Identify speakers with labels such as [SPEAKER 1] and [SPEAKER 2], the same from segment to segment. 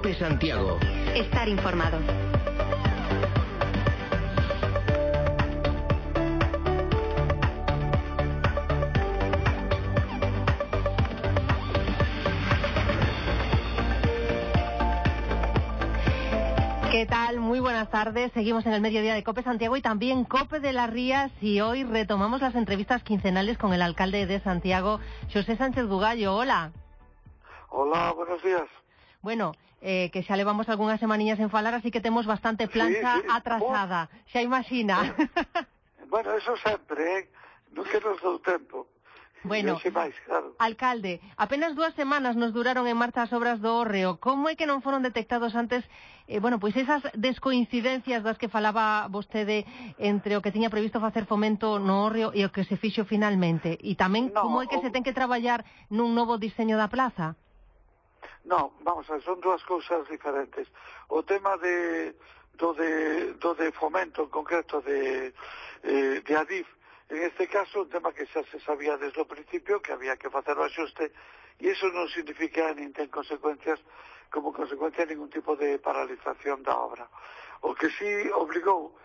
[SPEAKER 1] COPE Santiago.
[SPEAKER 2] Estar informado.
[SPEAKER 3] ¿Qué tal? Muy buenas tardes. Seguimos en el mediodía de COPE Santiago y también COPE de las Rías, y hoy retomamos las entrevistas quincenales con el alcalde de Santiago, Xosé Sánchez Bugallo. Hola.
[SPEAKER 4] Hola, buenos días.
[SPEAKER 3] Bueno, que xa levamos algunhas semaniñas en falar, así que temos bastante plancha atrasada. Xa imagina.
[SPEAKER 4] Bueno, eso sempre, nunca nos dou tempo.
[SPEAKER 3] Bueno,
[SPEAKER 4] claro.
[SPEAKER 3] Alcalde, apenas 2 semanas nos duraron en marcha as obras do Hórreo. Como é que non foron detectados antes, pois esas descoincidencias das que falaba vostede entre o que tiña previsto facer Fomento no Hórreo e o que se fixo finalmente? E tamén, como é que se ten que traballar nun novo diseño da plaza?
[SPEAKER 4] No, vamos a ver, son dúas cousas diferentes. O tema do de Fomento, en concreto de Adif, en este caso, un tema que xa se sabía desde o principio, que había que facer o axuste, e iso non significa nin ten consecuencias como consecuencia ningún tipo de paralización da obra. O que sí obligou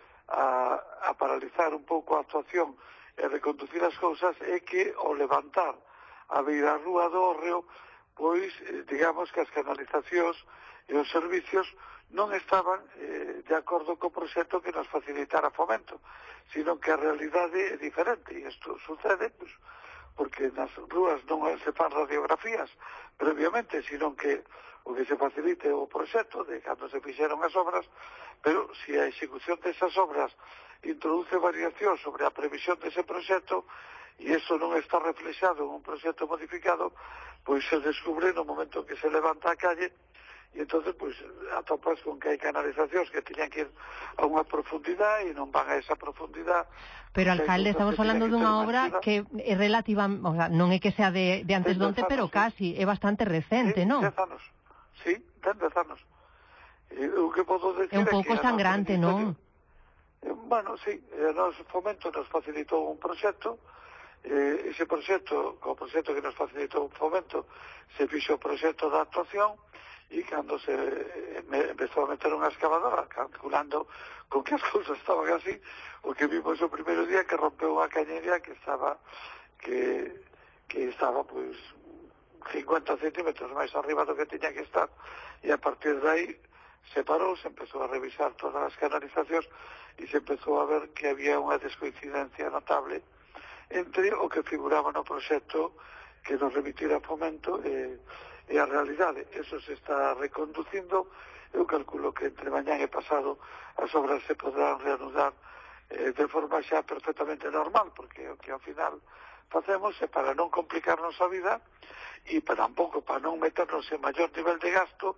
[SPEAKER 4] a paralizar un pouco a actuación e reconducir as cousas é que ao levantar a beira rúa do Hórreo, pois, digamos que as canalizacións e os servicios non estaban de acordo co proxecto que nos facilitara Fomento, sino que a realidade é diferente, e isto sucede pois, porque nas rúas non se fan radiografías previamente, sino que o que se facilite o proxecto de cando se fixeron as obras, pero se a execución desas obras introduce variación sobre a previsión dese proxecto e iso non está reflexado en un proxecto modificado, pois se descubre no momento que se levanta a calle. E entonces, pois, atopas con que hai canalizacións que tiñan que ir a unha profundidade e non van a esa profundidade.
[SPEAKER 3] Pero, alcalde, estamos falando dunha obra que é relativa, o sea, non é que sea de antes de onte, pero casi, é bastante recente, non?
[SPEAKER 4] 10 anos, sí, 10 anos. O que podo decir
[SPEAKER 3] é un pouco sangrante, non?
[SPEAKER 4] Bueno, sí, nos Fomento nos facilitou un proxecto, ese proxecto, o proxecto que nos facilitou un Fomento, se fixo o proxecto de actuación, e cando se empezou a meter unha excavadora, calculando con que as cousas estaban así, o que vimos o primeiro día que rompeu unha cañería que estaba pois 50 centímetros máis arriba do que tiña que estar, e a partir de aí se parou, se empezou a revisar todas as canalizacións e se empezou a ver que había unha descoincidencia notable entre o que figuraba no proxecto que nos remitira Fomento e a realidade. Eso se está reconducindo. Eu calculo que entre mañán e pasado as obras se podrán reanudar de forma xa perfectamente normal, porque o que ao final facemos é para non complicarnos a vida e tampouco para non meternos en maior nivel de gasto,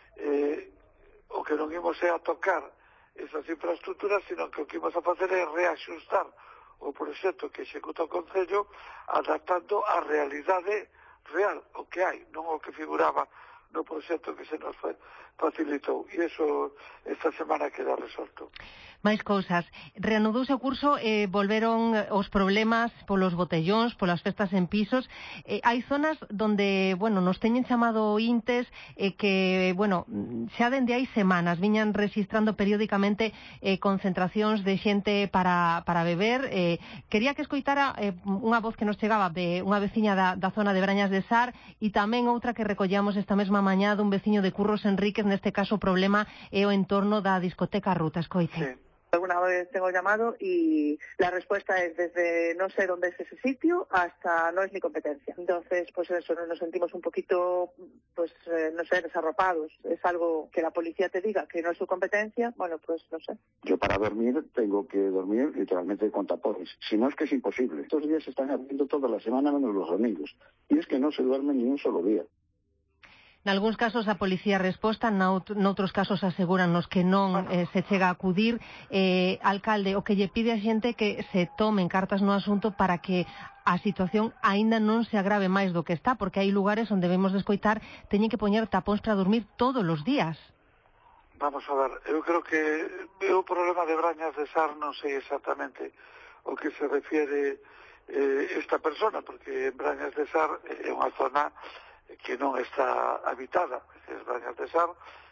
[SPEAKER 4] o que non imos é a tocar esas infraestructuras, sino que o que imos a facer é reaxustar o proxecto que executa o Concello adaptando a realidade real, o que hai, non o que figuraba no proxecto que se nos facilitou. E iso esta semana queda resolto.
[SPEAKER 3] Máis cousas. Reanudouse o curso e volveron os problemas polos botellóns, polas festas en pisos. Hai zonas donde, nos teñen chamado intes que, xa dende hai semanas viñan registrando periódicamente concentracións de xente para beber. Quería que escoitara unha voz que nos chegaba de unha veciña da zona de Brañas de Sar e tamén outra que recollamos esta mesma mañá dun veciño de Curros Enríquez. Neste caso o problema é o entorno da discoteca Ruta. Escoite.
[SPEAKER 4] Sí.
[SPEAKER 5] Alguna vez tengo llamado y la respuesta es desde no sé dónde es ese sitio hasta no es mi competencia. Entonces, pues eso, nos sentimos un poquito, no sé, desarropados. Es algo que la policía te diga que no es su competencia, bueno, pues no sé.
[SPEAKER 6] Yo para dormir tengo que dormir literalmente con tapones. Si no, es que es imposible. Estos días se están abriendo toda la semana menos los domingos. Y es que no se duerme ni un solo día.
[SPEAKER 3] Nalgúns casos a policía resposta, noutros casos asegúranos que non se chega a acudir. Alcalde, o que lle pide a xente que se tomen cartas no asunto para que a situación aínda non se agrave máis do que está, porque hai lugares onde debemos de escoitar teñen que poñer tapóns para dormir todos os días.
[SPEAKER 4] Vamos a ver, eu creo que o problema de Brañas de Sar non sei exactamente o que se refiere esta persona, porque en Brañas de Sar é unha zona que non está habitada. Brañas de Sar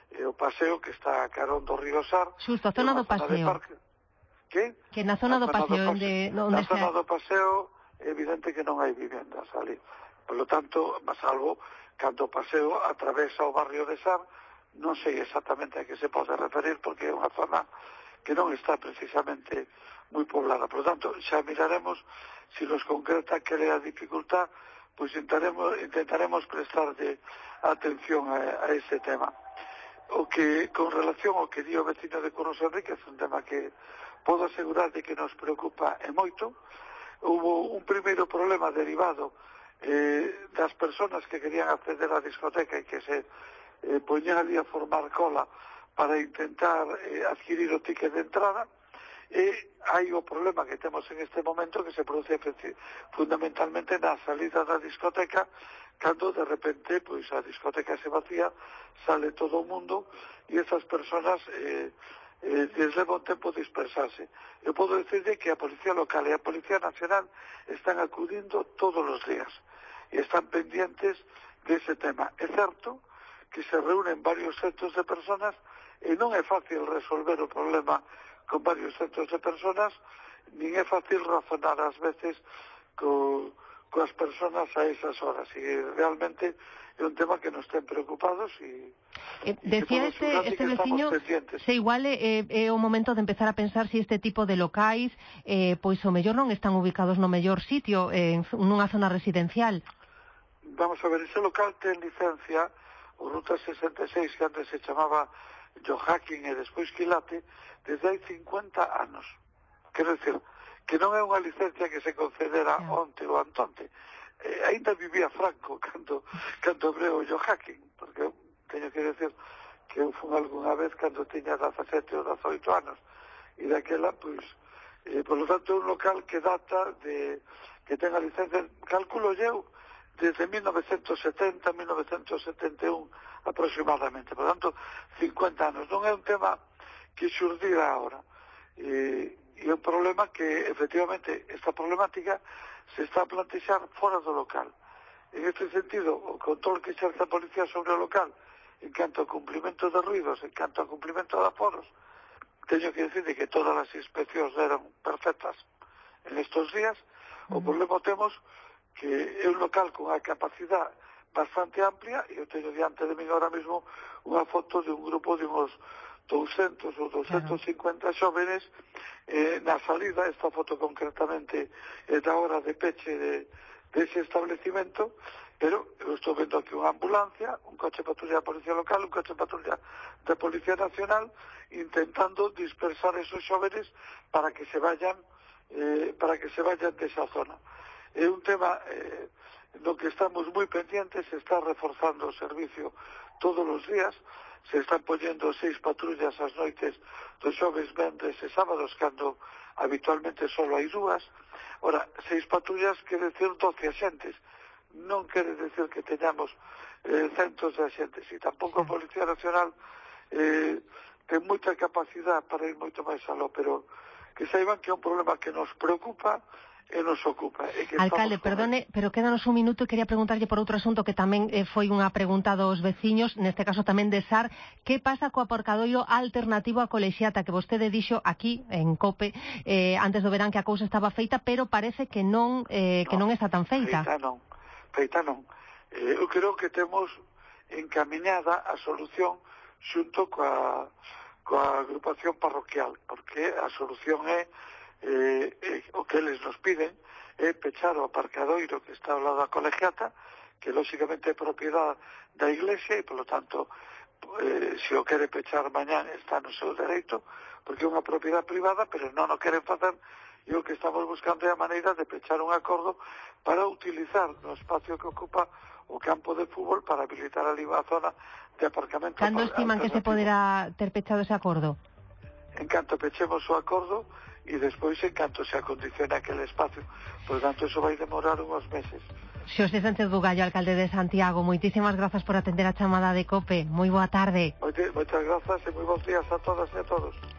[SPEAKER 4] o paseo que está a carón do río Sar.
[SPEAKER 3] Xusto, a zona do paseo.
[SPEAKER 4] Que?
[SPEAKER 3] Que na zona do paseo,
[SPEAKER 4] na zona do paseo é evidente que non hai vivendas ali. Por lo tanto, salvo cando o paseo atravesa o barrio de Sar, non sei exactamente a que se pode referir porque é unha zona que non está precisamente moi poblada. Por lo tanto, xa miraremos se nos concreta que é a dificultad, pois intentaremos prestarlle atención a ese tema. O que, con relación ao que di o vecino de Curros Enrique, é un tema que podo asegurar de que nos preocupa e moito. Hubo un primeiro problema derivado das persoas que querían acceder á discoteca e que se poñían ali a formar cola para intentar adquirir o ticket de entrada, e hai o problema que temos en este momento que se produce fundamentalmente na salida da discoteca, cando de repente pois a discoteca se vacía, sale todo o mundo e esas persoas les leva un tempo dispersarse. Eu podo decirle que a Policía Local e a Policía Nacional están acudindo todos os días e están pendientes dese tema. É certo que se reúnen varios centros de personas e non é fácil resolver o problema con varios centros de personas, nin é fácil razonar ás veces coas personas a esas horas, e realmente é un tema que nos ten preocupados e
[SPEAKER 3] decía este veciño se igual é o momento de empezar a pensar se este tipo de locais pois o mellor non están ubicados no mellor sitio, nunha zona residencial.
[SPEAKER 4] Vamos a ver, ese local ten licencia o Ruta 66, que antes se chamaba Joaquín e despois Quilate, desde hai 50 anos. Quero dicir, que non é unha licencia que se concedera onte ou antonte. Ainda vivía Franco cando abreu o Joaquín, porque teño que decir que eu fui algunha vez cando tiña 17 ou 18 anos, e daquela, pois, por lo tanto, é un local que data de que ten a licencia, calculo eu, desde 1970, 1971 aproximadamente, por tanto, 50 anos. Non é un tema que xurdira agora. E é un problema que, efectivamente, esta problemática se está a plantexar fora do local. En este sentido, o control que exerce a policía sobre o local, en canto ao cumprimento de ruidos, en canto ao cumprimento de aforos, teño que decir que todas as inspeccións eran perfectas en estos días. O problema temos que é un local con a capacidade bastante amplia, e eu teño diante de mí ahora mesmo unha foto de un grupo de uns 200 ou 250 xóvenes na salida. Esta foto concretamente é da hora de peche dese establecimento, pero eu estou vendo aquí unha ambulancia, un coche de patrulla da Policía Local, un coche de patrulla da Policía Nacional, intentando dispersar esos xóvenes para que se vayan desa zona. É un tema no que estamos moi pendientes, se está reforzando o servicio todos os días, se están poñendo 6 patrullas ás noites dos xoves, venres e sábados, cando habitualmente só hai 2. Ora, 6 patrullas quere decir 12 axentes, non quere decir que teñamos centos de axentes, e tampouco a Policía Nacional ten moita capacidade para ir moito máis aló, pero que saiban que é un problema que nos preocupa e nos ocupa.
[SPEAKER 3] Alcalde, perdone, pero quédanos un minuto e quería preguntarlle por outro asunto que tamén foi unha pregunta dos veciños, neste caso tamén de Sar. Que pasa co aparcadoiro alternativo a Colexiata, que vostede dixo aquí en COPE antes do verán que a cousa estaba feita, pero parece que non está tan feita.
[SPEAKER 4] Feita non. Eu creo que temos encamiñada a solución xunto coa agrupación parroquial, porque a solución é o que eles nos piden é pechar o aparcadoiro que está ao lado da Colegiata, que lóxicamente é propiedade da Iglesia, e polo tanto se o quere pechar mañán está no seu dereito, porque é unha propiedade privada, pero non o queren facer, e o que estamos buscando é a maneira de pechar un acordo para utilizar no espacio que ocupa o campo de fútbol para habilitar ali unha zona de aparcamento.
[SPEAKER 3] Cando estiman que se poderá ter pechado ese acordo?
[SPEAKER 4] En canto pechemos o acordo e despois en canto se acondicione aquele espacio. Por tanto, eso vai demorar uns meses.
[SPEAKER 3] Xosé Sánchez Bugallo, alcalde de Santiago, moitísimas grazas por atender a chamada de COPE. Moi boa tarde.
[SPEAKER 4] Moitas grazas e moi bons días a todas e a todos.